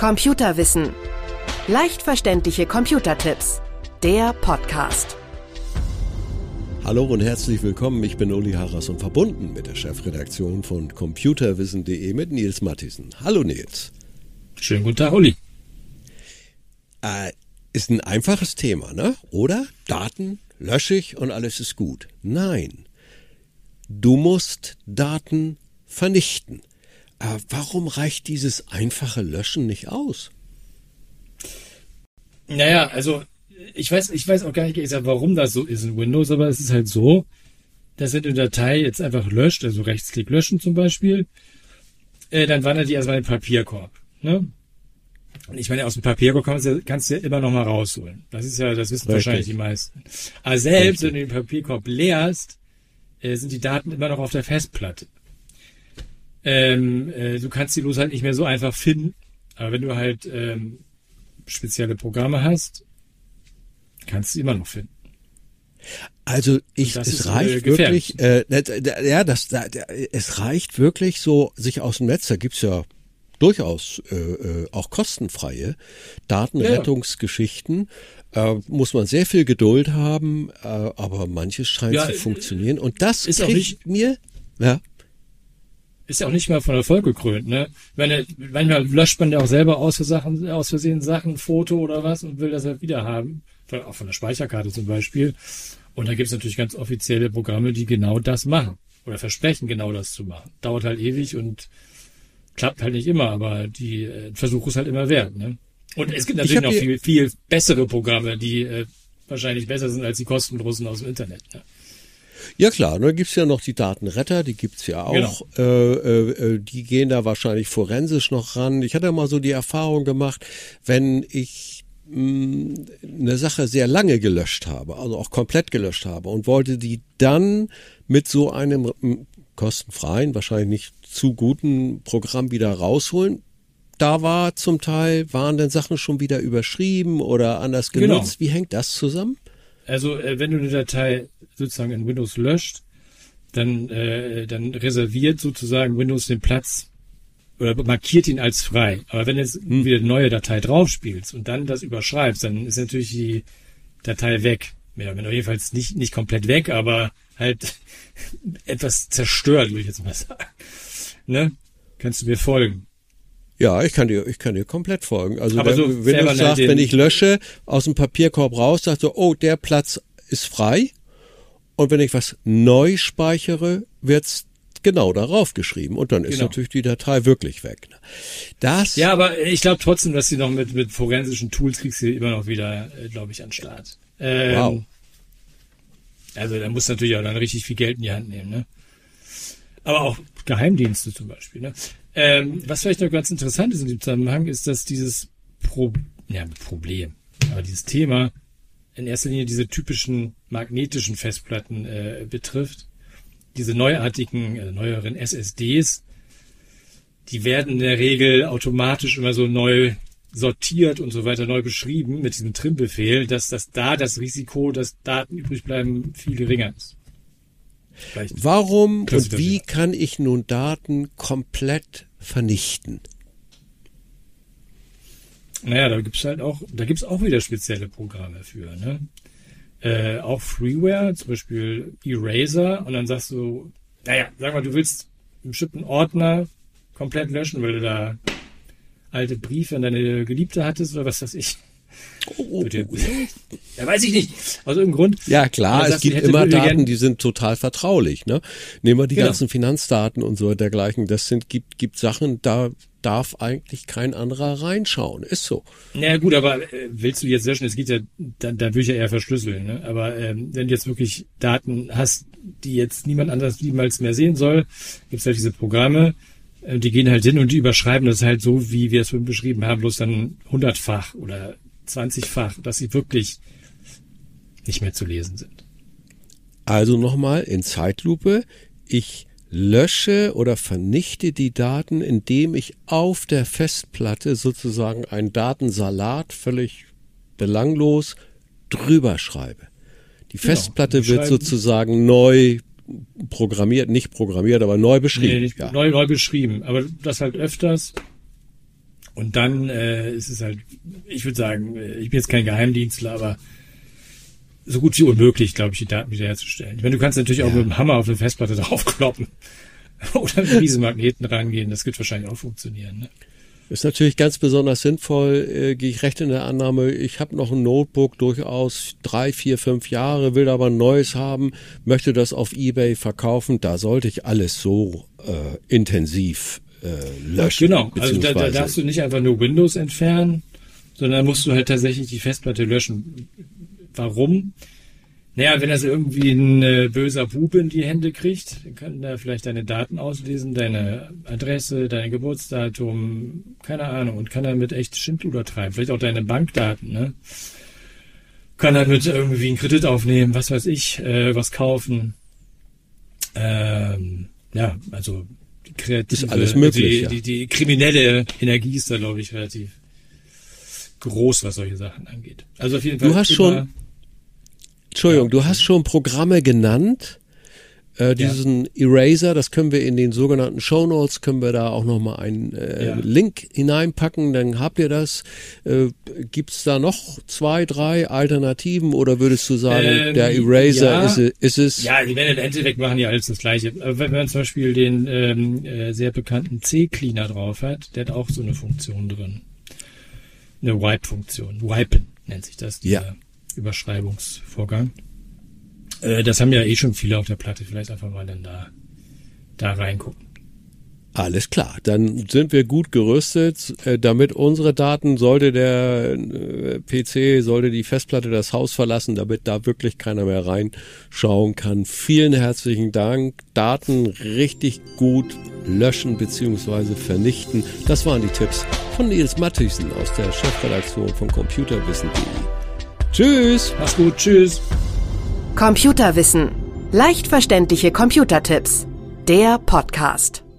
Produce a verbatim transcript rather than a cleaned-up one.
Computerwissen. Leicht verständliche Computertipps. Der Podcast. Hallo und herzlich willkommen, ich bin Uli Harras und verbunden mit der Chefredaktion von computerwissen punkt de mit Nils Mathiesen. Hallo Nils. Schönen guten Tag, Uli. Äh, ist ein einfaches Thema, ne? Oder? Daten lösche ich und alles ist gut. Nein, du musst Daten vernichten. Äh, warum reicht dieses einfache Löschen nicht aus? Naja, also ich weiß, ich weiß auch gar nicht, warum das so ist in Windows, aber es ist halt so, dass wenn du eine Datei jetzt einfach löscht, also Rechtsklick löschen zum Beispiel, äh, dann wandert die erstmal in den Papierkorb. Ne? Und ich meine, aus dem Papierkorb kannst du, kannst du ja immer noch mal rausholen. Das ist ja, das wissen Richtig. wahrscheinlich die meisten. Aber selbst Richtig. wenn du den Papierkorb leerst, äh, sind die Daten immer noch auf der Festplatte. Ähm, äh, du kannst die bloß halt nicht mehr so einfach finden. Aber wenn du halt ähm, spezielle Programme hast, kannst du sie immer noch finden. Also ich, es es reicht äh, wirklich, äh, ja, das, da, es reicht wirklich so, sich aus dem Netz, da gibt's ja durchaus äh, auch kostenfreie Datenrettungsgeschichten. Ja. Äh, muss man sehr viel Geduld haben, äh, aber manches scheint ja, zu funktionieren. Und das ist auch nicht mir, ja. Ist ja auch nicht mal von Erfolg gekrönt, ne? Meine, manchmal löscht man ja auch selber aus, für Sachen, aus Versehen Sachen, Foto oder was und will das halt wieder haben. Auch von der Speicherkarte zum Beispiel. Und da gibt es natürlich ganz offizielle Programme, die genau das machen. Oder versprechen, genau das zu machen. Dauert halt ewig und klappt halt nicht immer, aber die äh, Versuch ist halt immer wert, ne? Und es gibt natürlich noch viel, viel bessere Programme, die äh, wahrscheinlich besser sind als die kostenlosen aus dem Internet, ne? Ja klar, da gibt's ja noch die Datenretter, die gibt's ja auch. Genau. Äh, äh, die gehen da wahrscheinlich forensisch noch ran. Ich hatte mal so die Erfahrung gemacht, wenn ich mh, eine Sache sehr lange gelöscht habe, also auch komplett gelöscht habe und wollte die dann mit so einem mh, kostenfreien, wahrscheinlich nicht zu guten Programm wieder rausholen, da war zum Teil, waren dann Sachen schon wieder überschrieben oder anders genutzt. Genau. Wie hängt das zusammen? Also äh, wenn du eine Datei sozusagen in Windows löscht, dann äh, dann reserviert sozusagen Windows den Platz oder markiert ihn als frei. Aber wenn jetzt hm. wieder eine neue Datei draufspielst und dann das überschreibst, dann ist natürlich die Datei weg. Ja, wenn jedenfalls nicht nicht komplett weg, aber halt etwas zerstört, würde ich jetzt mal sagen. Ne? Kannst du mir folgen? Ja, ich kann dir, ich kann dir komplett folgen. Also aber der, so, wenn du sagst, wenn ich lösche, aus dem Papierkorb raus, sagst du, oh, der Platz ist frei. Und wenn ich was neu speichere, wird's genau darauf geschrieben. Und dann ist genau. natürlich die Datei wirklich weg. Das. Ja, aber ich glaube trotzdem, dass sie noch mit, mit forensischen Tools kriegst du immer noch wieder, glaube ich, an den Start. Ähm, wow. Also da musst du natürlich auch dann richtig viel Geld in die Hand nehmen, ne? Aber auch Geheimdienste zum Beispiel, ne? Ähm, was vielleicht noch ganz interessant ist in dem Zusammenhang, ist, dass dieses Pro- ja, Problem, aber dieses Thema in erster Linie diese typischen magnetischen Festplatten äh, betrifft. Diese neuartigen, äh, neueren S S Ds, die werden in der Regel automatisch immer so neu sortiert und so weiter, neu beschrieben mit diesem Trim-Befehl, dass das da das Risiko, dass Daten übrig bleiben, viel geringer ist. Vielleicht Warum und wie ja. kann ich nun Daten komplett vernichten? Naja, da gibt's halt auch, da gibt's auch wieder spezielle Programme für, ne? Äh, auch Freeware, zum Beispiel Eraser, und dann sagst du, naja, sag mal, du willst einen bestimmten Ordner komplett löschen, weil du da alte Briefe an deine Geliebte hattest oder was weiß ich. Oh, oh, oh. Ja, weiß ich nicht. Aus irgendeinem Grund. Ja, klar, es gibt immer Daten, die sind total vertraulich, ne? Nehmen wir die genau. ganzen Finanzdaten und so dergleichen. Das sind, gibt, gibt Sachen, da darf eigentlich kein anderer reinschauen. Ist so. Na ja, gut, aber äh, willst du jetzt löschen? Es geht ja, da, da würde ich ja eher verschlüsseln, ne? Aber ähm, wenn du jetzt wirklich Daten hast, die jetzt niemand anders niemals mehr sehen soll, gibt's halt diese Programme, äh, die gehen halt hin und die überschreiben das halt so, wie wir es vorhin beschrieben haben, bloß dann hundertfach oder zwanzigfach, dass sie wirklich nicht mehr zu lesen sind. Also nochmal in Zeitlupe. Ich lösche oder vernichte die Daten, indem ich auf der Festplatte sozusagen einen Datensalat völlig belanglos drüber schreibe. Die genau, Festplatte wird sozusagen neu programmiert, nicht programmiert, aber neu beschrieben. Nee, nicht, ja. neu, neu beschrieben, aber das halt öfters. Und dann äh, ist es halt, ich würde sagen, ich bin jetzt kein Geheimdienstler, aber so gut wie unmöglich, glaube ich, die Daten wiederherzustellen. Ich meine, du kannst natürlich ja. auch mit dem Hammer auf eine Festplatte draufkloppen oder mit diesen Magneten rangehen. Das wird wahrscheinlich auch funktionieren. Ne? Ist natürlich ganz besonders sinnvoll, äh, gehe ich recht in der Annahme, ich habe noch ein Notebook, durchaus drei, vier, fünf Jahre, will aber ein neues haben, möchte das auf eBay verkaufen, da sollte ich alles so äh, intensiv äh, löschen. Genau, also da, da darfst du nicht einfach nur Windows entfernen, sondern musst du halt tatsächlich die Festplatte löschen. Warum? Naja, wenn das irgendwie ein äh, böser Bube in die Hände kriegt, dann kann er vielleicht deine Daten auslesen, deine Adresse, dein Geburtsdatum, keine Ahnung, und kann damit echt Schindluder treiben. Vielleicht auch deine Bankdaten, ne? Kann damit irgendwie einen Kredit aufnehmen, was weiß ich, äh, was kaufen. Ähm, ja, also die kreative, ist alles möglich, die, ja. die, die kriminelle Energie ist da, glaube ich, relativ groß, was solche Sachen angeht. Also auf jeden Fall. Du hast schon Entschuldigung, du hast schon Programme genannt, äh, diesen ja. Eraser, das können wir in den sogenannten Shownotes, können wir da auch nochmal einen äh, ja. Link hineinpacken, dann habt ihr das. Äh, gibt's da noch zwei, drei Alternativen oder würdest du sagen, ähm, der Eraser ja. ist, ist es? Ja, die werden im Endeffekt machen ja alles das Gleiche. Aber wenn man zum Beispiel den ähm, äh, sehr bekannten C-Cleaner drauf hat, der hat auch so eine Funktion drin. Eine Wipe-Funktion. Wipen nennt sich das, dieser ja. Überschreibungsvorgang. Äh, das haben ja eh schon viele auf der Platte. Vielleicht einfach mal dann da, da reingucken. Alles klar, dann sind wir gut gerüstet, äh, damit unsere Daten, sollte der äh, P C, sollte die Festplatte das Haus verlassen, damit da wirklich keiner mehr reinschauen kann. Vielen herzlichen Dank. Daten richtig gut löschen bzw. vernichten. Das waren die Tipps von Nils Matthijssen aus der Chefredaktion von computerwissen punkt de. Tschüss. Mach's gut. Tschüss. Computerwissen. Leicht verständliche Computertipps. Der Podcast.